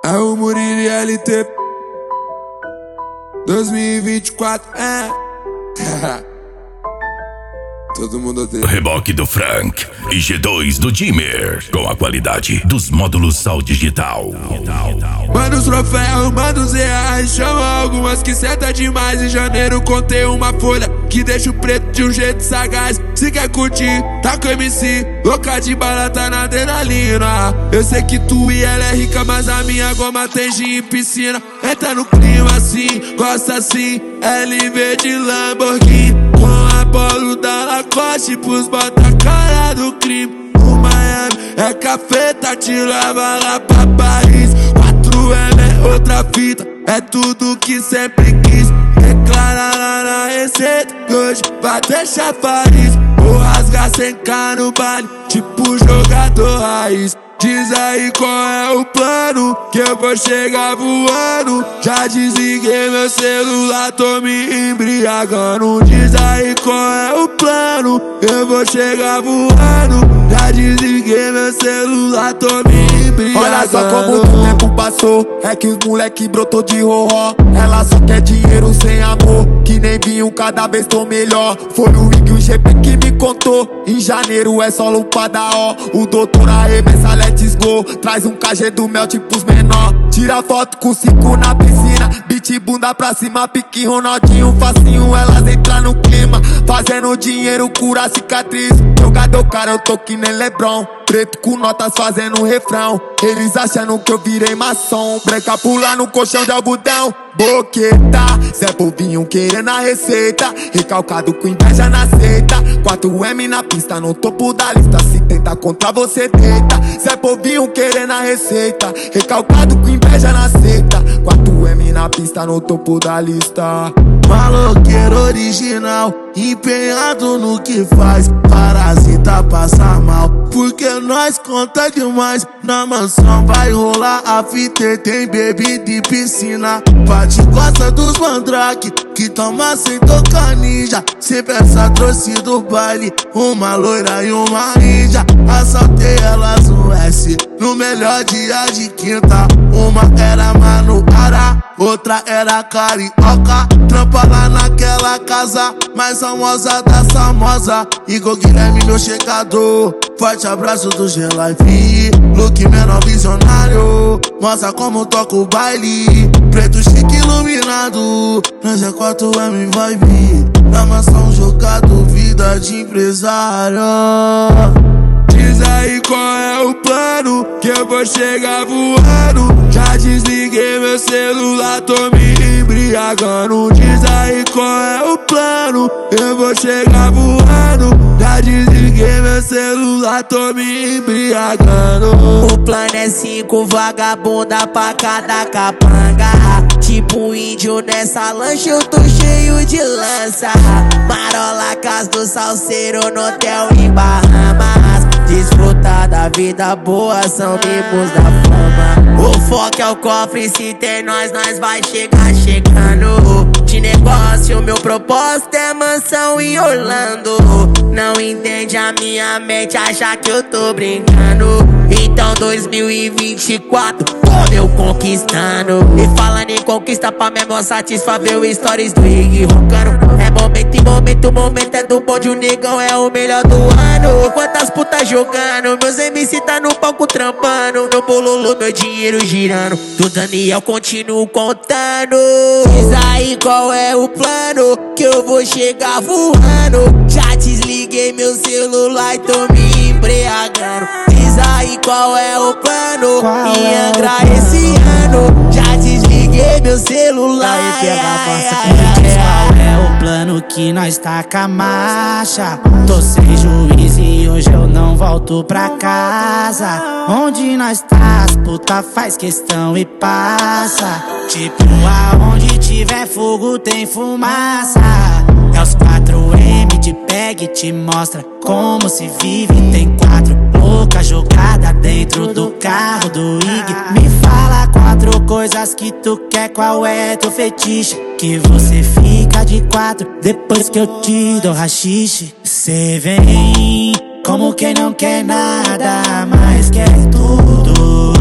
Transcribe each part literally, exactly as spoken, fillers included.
É o Murilo L T dois mil e vinte e quatro, é. Todo mundo odeia. Reboque do Frank e G dois do Dimmer, com a qualidade dos módulos Sal Digital. Manda os troféus, manda os reais, chama algumas que senta demais. Em janeiro contei uma folha que deixa o preto de um jeito sagaz. Se quer curtir, tá com M C, louca de bala, tá na adrenalina. Eu sei que tu e ela é rica, mas a minha goma tem gin em piscina. Entra no clima assim, gosta assim, L V de Lamborghini, com a polo da Lacoste pros bota a cara do crime. O Miami é cafeta, te leva lá pra Paris. quatro M é outra fita, é tudo que sempre quis. Declara lá na receita que hoje vai ter chafariz. Vou rasgar sem K no baile, tipo jogador raiz. Diz aí qual é o plano, que eu vou chegar voando. Já desliguei meu celular, tô me embriagando. Diz aí qual é o plano, eu vou chegar voando. Já desliguei meu celular, tô me embriagando. Olha só como o tempo passou, é que os moleque brotou de roró. Ela só quer dinheiro sem amor, que nem vinho, cada vez tô melhor. Foi o Ig e o G P que me contou, em janeiro é só lupada, ó. O doutor arremessa, let's go. Traz um K G do mel tipo os menor. Tira foto com cinco na piscina, beat bunda pra cima, pique Ronaldinho, facinho, elas entram no clima. Fazendo dinheiro, cura cicatriz. Jogador cara, eu tô que nem Lebron. Preto com notas fazendo refrão. Eles achando que eu virei maçom. Branca pula no colchão de algodão. Boqueta, Zé Povinho querendo a receita. Recalcado com inveja na seita. quatro M na pista, no topo da lista. Se tenta contra você, deita. Zé Povinho querendo a receita. Recalcado com inveja na seita. quatro M na pista, no topo da lista. Maloqueiro original, empenhado no que faz. Parasita passa mal, porque nós conta demais. Na mansão vai rolar a fita, tem bebida e piscina. Bate gosta dos mandrake, que toma sem tocar ninja. Se peça trouxe do baile, uma loira e uma índia. Assaltei elas no S, no melhor dia de quinta. Uma era Manuara, outra era carioca. Trampa lá naquela casa mais famosa da famosa. Igor Guilherme, meu checador. Forte abraço do G-Life, look menor visionário. Mostra como toca o baile, preto chique iluminado. Na G quatro M vai vir, na mansão jogado, vida de empresário. Diz aí qual é o plano, que eu vou chegar voando. Já desliguei meu celular, tô me embriagando. Diz aí qual é o plano, eu vou chegar voando. Já desliguei meu celular, tô me embriagando. O plano é cinco vagabunda pra cada capanga. Tipo índio nessa lancha, eu tô cheio de lança. Marola, casa do salseiro no hotel em Bahamas. Desfrutar da vida boa são mimos da fama. O foco é o cofre, se tem nós, nós vai chegar chegando. De negócio, meu propósito é mansão em Orlando. Não entende a minha mente, acha que eu tô brincando. Então dois mil e vinte e quatro, tô eu conquistando. E falando em conquista, pra memória satisfazer o stories do Ig roncando. É momento em momento, o momento é do bonde, o negão é o melhor do ano. Quantas putas jogando, meus M C tá no palco trampando. Meu bololô, meu dinheiro girando, do Daniel continuo contando. Diz aí qual é o plano, que eu vou chegar voando. Já desliguei meu celular e tô me embriagando. Diz aí qual é o plano, em Angra esse ano. Já desliguei meu celular. Aí pega a pasta que me diz qual é o plano, que nós taca a marcha. Tô sem juiz e hoje eu não volto pra casa. Onde nós tá, as puta faz questão e passa. Tipo aonde tiver fogo tem fumaça. É os quatro M te pega e te mostra como se vive. Tem quatro louca jogada dentro do carro do Ig. Me fala quatro coisas que tu quer, qual é teu fetiche? Que você fica de quatro depois que eu te dou rachixe. Cê vem como quem não quer nada, mas quer tudo. Pede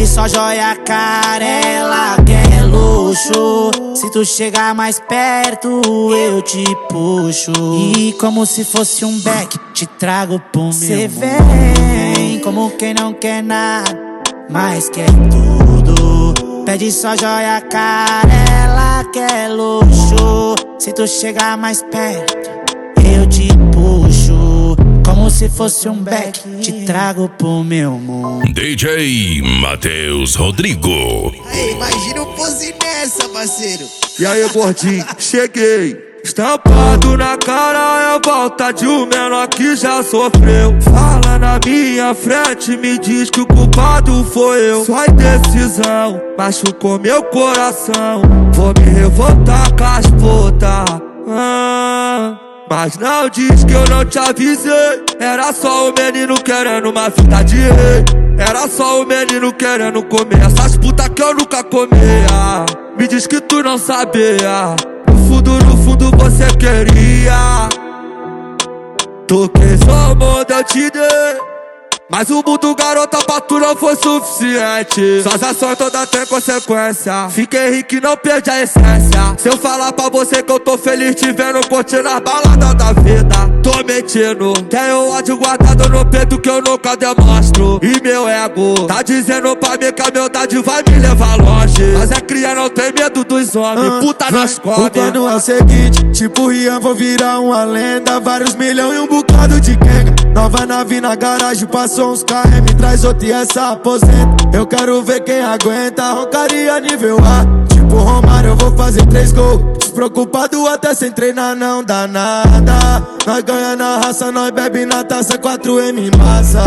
Pede só joia cara, ela quer luxo. Se tu chegar mais perto, eu te puxo. E como se fosse um beck, te trago pro meu. Cê vem como quem não quer nada, mas quer tudo. Pede só joia cara, ela quer luxo. Se tu chegar mais perto, eu te puxo. Como se fosse um beck, te trago pro meu mundo. D J Matheus Rodrigo. Aí, imagina eu fosse nessa, parceiro. E aí, gordinho, cheguei. Estampado na cara é volta de um menor que já sofreu. Fala na minha frente, me diz que o culpado foi eu. Sua indecisão machucou meu coração. Vou me revoltar com as putas. Ah, mas não diz que eu não te avisei. Era só o menino querendo uma vida de rei. Era só o menino querendo comer essas putas que eu nunca comia. Me diz que tu não sabia. No fundo, no fundo você queria. Tu quis o mundo, eu te dei. Mas o mundo, garota, pra tu não foi suficiente. Suas ações todas têm consequência. Fiquei rico e não perdi a essência. Se eu falar pra você que eu tô feliz te vendo curtindo as baladas da vida, tô mentindo. Tenho ódio guardado no peito que eu nunca demonstro. E meu ego tá dizendo pra mim que a humildade vai me levar longe. Mas é cria, não tem medo dos homens. Ah, puta nas costas. O plano é o seguinte, tipo Rian, vou virar uma lenda. Vários milhões e um bocado de quenga. Nova nave na garagem, passou uns K M, traz outro e essa aposenta. Eu quero ver quem aguenta, roncaria nível A. Tipo Romário, eu vou fazer três gols. Despreocupado até sem treinar, não dá nada. Nós ganha na raça, nós bebe na taça, quatro M massa.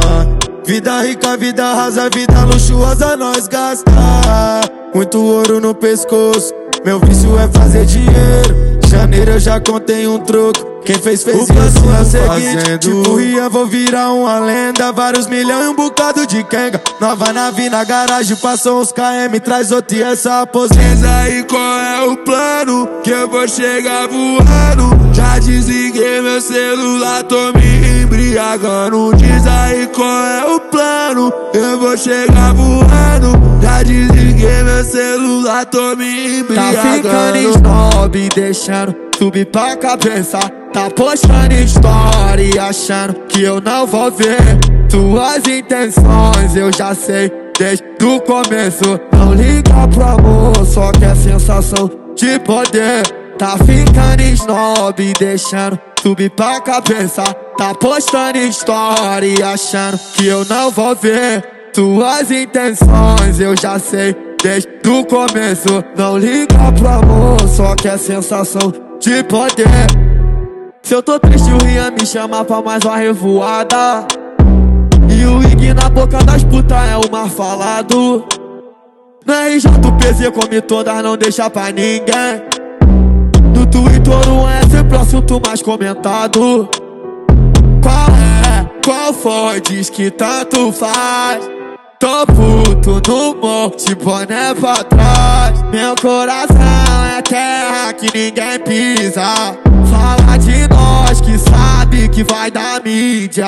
Vida rica, vida rasa, vida luxuosa, nós gasta. Muito ouro no pescoço, meu vício é fazer dinheiro. Janeiro eu já contei um troco. Quem fez, fez isso, é o seguinte, fazendo. Tipo Rian, vou virar uma lenda. Vários milhões e um bocado de quenga. Nova nave na garagem, passou uns K M, traz outro e essa aposenta. Diz aí qual é o plano, que eu vou chegar voando. Já desliguei meu celular, tô me embriagando. Diz aí qual é o plano, eu vou chegar voando. Já desliguei meu celular, tô me embriagando. Tá ficando snob, deixando subir pra cabeça. Tá postando story, achando que eu não vou ver suas intenções, eu já sei desde o começo. Não liga pro amor, só quer sensação de poder. Tá ficando snob, deixando subir pra cabeça. Tá postando story, achando que eu não vou ver suas intenções, eu já sei desde o começo. Não liga pro amor, só quer sensação de poder. Se eu tô triste, o Rian me chama pra mais uma revoada. E o Ig na boca das putas é o mais falado. Na R J o P Z come todas, não deixa pra ninguém. No Twitter não é sempre o assunto mais comentado. Qual é? Qual foi? Diz que tanto faz. Tô puto no monte, boné pra trás. Meu coração é terra que ninguém pisa. Fala de nós que sabe que vai dar mídia.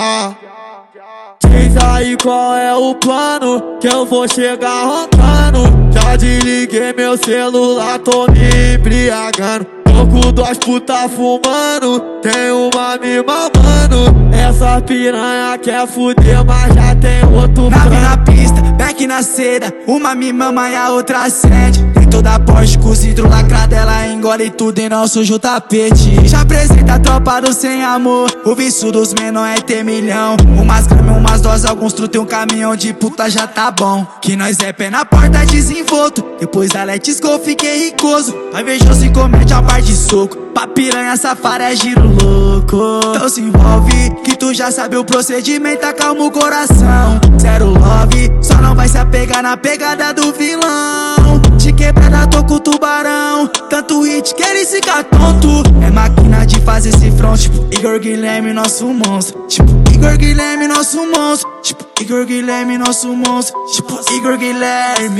Diz aí qual é o plano, que eu vou chegar roncando. Já desliguei meu celular, tô me embriagando. Tô com duas putas fumando, tem uma me mamando. Essa piranha quer fuder, mas já tem outro plano. Nave na pista, back na seda, uma me mama e a outra acende. Tem toda a Porsche com vidro lacrado, ela engole tudo e não suja o tapete. Já apresenta a tropa do sem amor, o vício dos menor é ter milhão. Umas gramas, umas doses, alguns truta e um caminhão de puta já tá bom. Que nós é pé na porta desenvolto, depois da Let's Go fiquei ricoso. Vai invejoso e comete a parte de soco, pra piranha safara é giro louco. Então se envolve, que tu já sabe o procedimento, acalma o coração. Zero love, só não vai se apegar na pegada do vilão. De quebrada tô com o tubarão, tanto hit que ele fica tonto. É máquina de fazer esse front, tipo Igor Guilherme, nosso monstro. Tipo Igor Guilherme, nosso monstro. Tipo Igor Guilherme, nosso monstro. Tipo Igor Guilherme.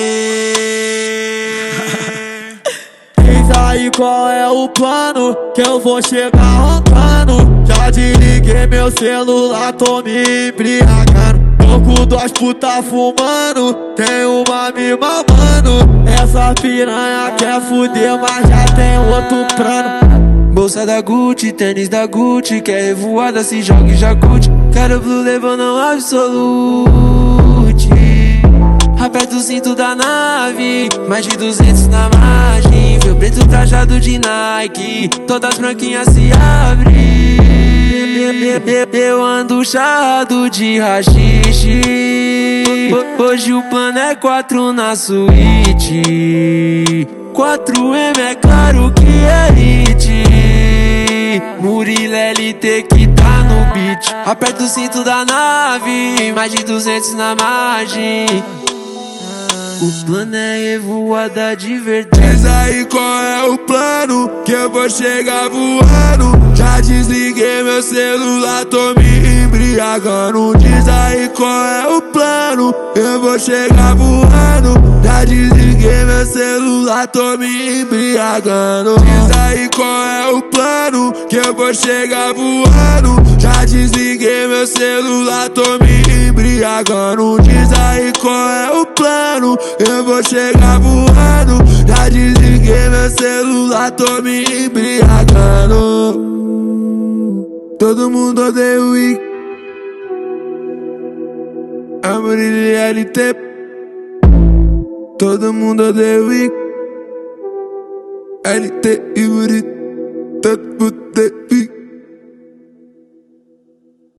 Diz aí qual é o plano, que eu vou chegar roncando. Já desliguei meu celular, tô me embriagando. Tô Tô com duas putas fumando, tem uma me mamando. Essa piranha quer fuder, mas já tem outro plano. Bolsa da Gucci, tênis da Gucci, quer revoada, se joga e já curte. Quero blue levando ao absolute. Aperta o cinto da nave, mais de duzentos na margem. Meu preto trajado de Nike, todas branquinhas se abrem. Eu ando charrado de rachixe. Hoje o plano é quatro na suíte. quatro M é claro que é hit. Murilo L T que tá no beat. Aperta o cinto da nave, mais de duzentos na margem. O plano é revoada de verdade. Diz aí qual é o plano, que eu vou chegar voando. Já desliguei meu celular, tô me embriagando. Diz aí qual é o plano, eu vou chegar voando. Já desliguei meu celular, tô me embriagando. Diz aí qual é o plano, que eu vou chegar voando. Já desliguei meu celular, tô me embriagando. Diz aí qual é o plano, eu vou chegar voando. Já desliguei meu celular, tô me embriagando. Todo mundo odeia o Wick, a Murilo L T. Todo mundo odeia o Wick, L T e Murilo. Todo mundo odeia o Wick.